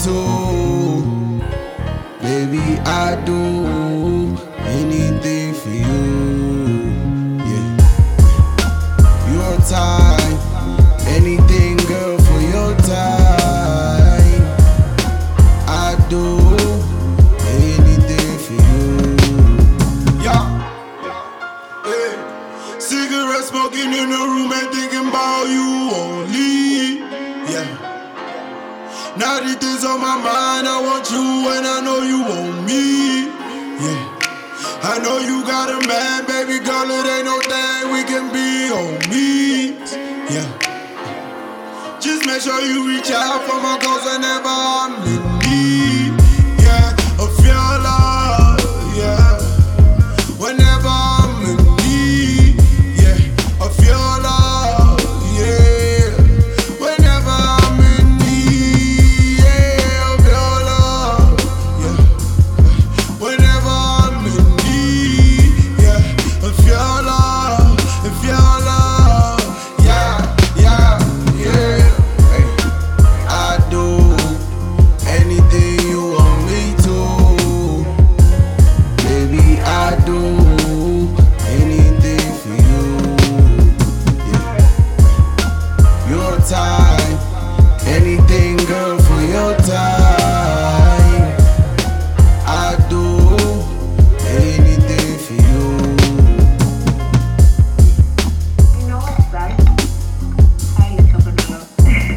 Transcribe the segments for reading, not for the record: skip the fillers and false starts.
too. Baby, I do anything for you. Yeah, your time, anything, girl, for your time. I do anything for you. Yeah. Hey. Cigarette smoking in the room and thinking about you only. Yeah. Now that this on my mind, I want you and I know you want me. Yeah, I know you got a man, baby girl, it ain't no thing, we can be on me. Yeah, just make sure you reach out for my goals whenever I'm in need. Yeah, of your love, yeah, whenever I'm in need. Yeah, of your love, yeah, whenever I'm in need. Yeah, of your love, yeah, whenever I'm in need. Yeah, of your love, of your love. Yeah, yeah, yeah. Hey, I do anything you want me to. Baby, I do anything for you. Yeah, your time, anything, girl, for your time. I do anything for you. You know what's that? Hi, little vanilla.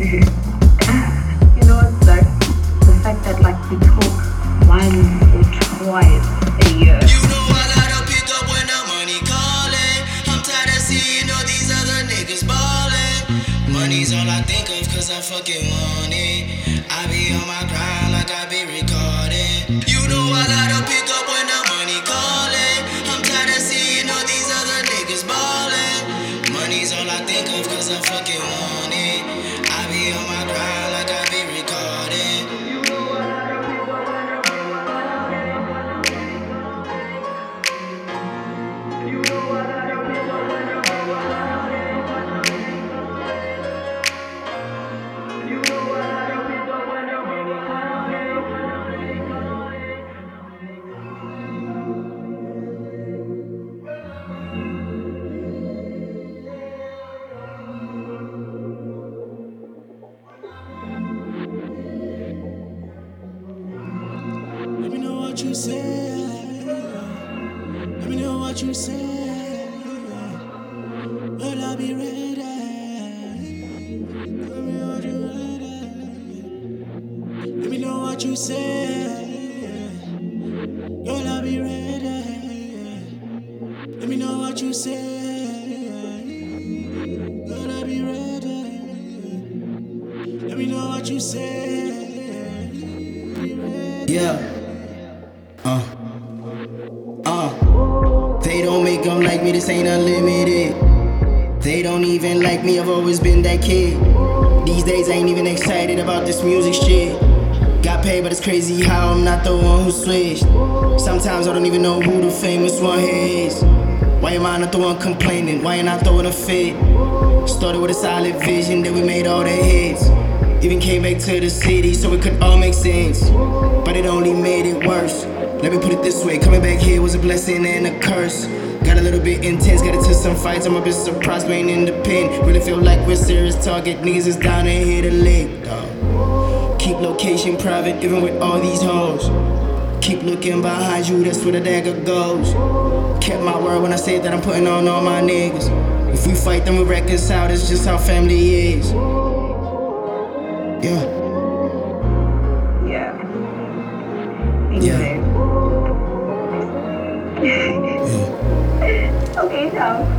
You know what's that? The fact that like we talk once or twice a year. You know I gotta pick up when the money calling. I'm tired of seeing all these other niggas ballin'. Money's all I think of cause I fucking want it. I be on my grind like I be recording. You know I gotta pick up when the money calling. I'm tired of seeing all these other niggas ballin'. Money's all I think of cause I fucking want it. I be on my grind like I be recording. Let me know what you say. Let me know what you say. Will I be ready? Let me know what you ready. Let me know what you say. Will I be ready? Let me know what you say. Will I be ready? Let me know what you say. Yeah. They don't make them like me, this ain't unlimited. They don't even like me, I've always been that kid. These days I ain't even excited about this music shit. Got paid, but it's crazy how I'm not the one who switched. Sometimes I don't even know who the famous one here is. Why am I not the one complaining? Why ain't I throwing a fit? Started with a solid vision, then we made all the hits. Even came back to the city so it could all make sense. But it only made it worse. Let me put it this way, coming back here was a blessing and a curse. Got a little bit intense, got into some fights, I'm a bit surprised we ain't in the pen. Really feel like we're serious target, niggas is down and hit a lick, dawg. Keep location private, even with all these hoes. Keep looking behind you, that's where the dagger goes. Kept my word when I said that I'm putting on all my niggas. If we fight, then we reconcile, that's just how family is. Yeah. Yeah. Yeah. Okay, so